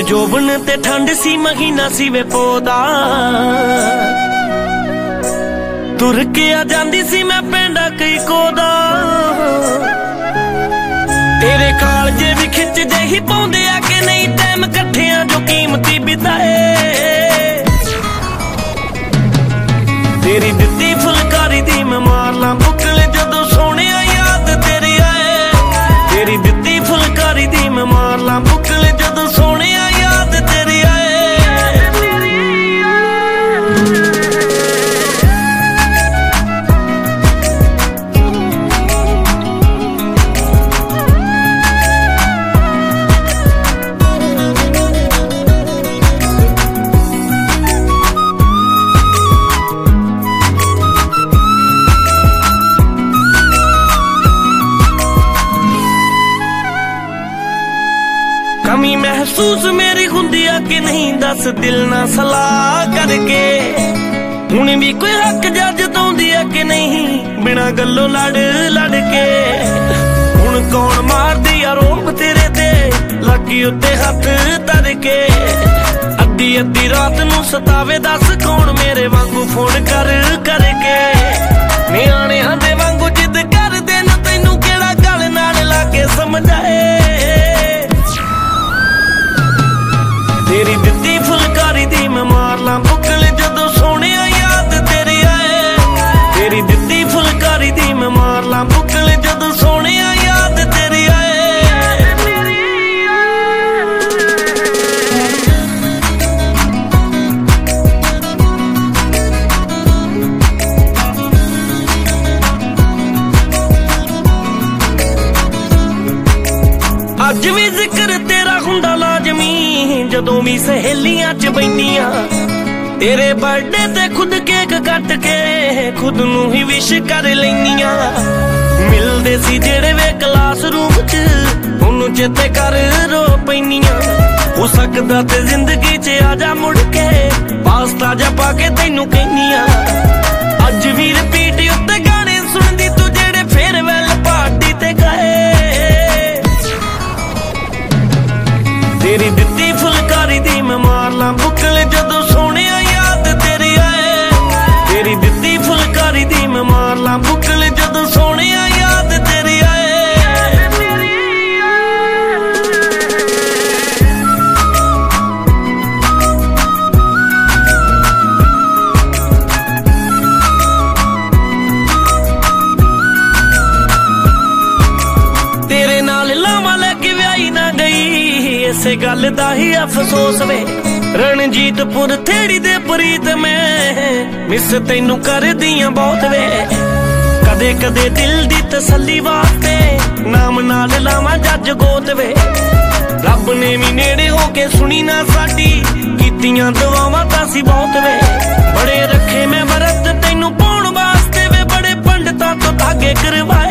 जोबन ते ठंड सी महीना सी वे पोदा तुर के आ जांदी सी मैं पेंडा कई कोदा तेरे कालजे भी खिच दे ही पाउंदे आ कि नहीं टाइम कट्ठियां जो कीमती बिताए तेरी दित्ती फुलकारी दी मैं मार ला बुकले जदों सोने याद तेरी आए तेरी दित्ती फुलकारी दी मैं मार ला बुकले जदों सोने याद तेरी आए कमी महसूस मेरी हुंदी आ कि नहीं दस दिल ना सलाह करके हुण भी कोई हक जज दौंदी आ कि नहीं बिना गल्लों लड़ लड़ के हुण कौन मारदी आरोप तेरे ते लगी उत्ते हथ धर के अद्धी अद्धी रात नूं सतावे दस कौन मेरे वांगू फोन कर करके नियाणियां दे वांगू जिद करदे ना तैनूं किहड़ा गल नाल लाके समझाए तेरी दित्ती फुलकारी दी मैं मार ला बुकले जदों सोने याद तेरी आए तेरी दित्ती फुलकारी दी मैं मार ला बुकले जदों सोने याद तेरी आए अज भी जिक्र तेरा हुंदा लाजमी जदों भी सहेलियां च बैठियां तेरे बर्थडे ते खुद केक कट के खुद नूं ही विश कर लैनियां मिलदे सी जेड़े वे क्लासरूम च उन्नू चेते कर रो पैनियां हो सकदा ते जिंदगी च आजा मुड़ के पास्ता जा पाके तैनूं कहनियां अज भी रिपीट उत्ते गाने सुनदी तू जेड़े फेयरवेल पार्टी ते गाए तेरी दित्ती फुलकारी दी मैं मार ला बुकले जदों सोने याद तेरी आए तेरी दित्ती फुलकारी दी मैं मार ला बुकले जदों सोने याद तेरी आए तेरे नाल लावां लैके व्याही ना गई इसे गल दा ही अफसोस वे रणजीतपुर थेड़ी दे प्रीत में मिस तैनू कर दियां बहुत वे कदे कदे दिल दी तसल्ली वास्ते नाम नाल लावां जज गोत वे रब ने भी नेड़े हो के सुनी ना साडी कीतियां दुआवां तां सी बहुत वे बड़े रखे मैं वरत तैनू पाउण वास्ते वे बड़े पंडितां तो धागे करवा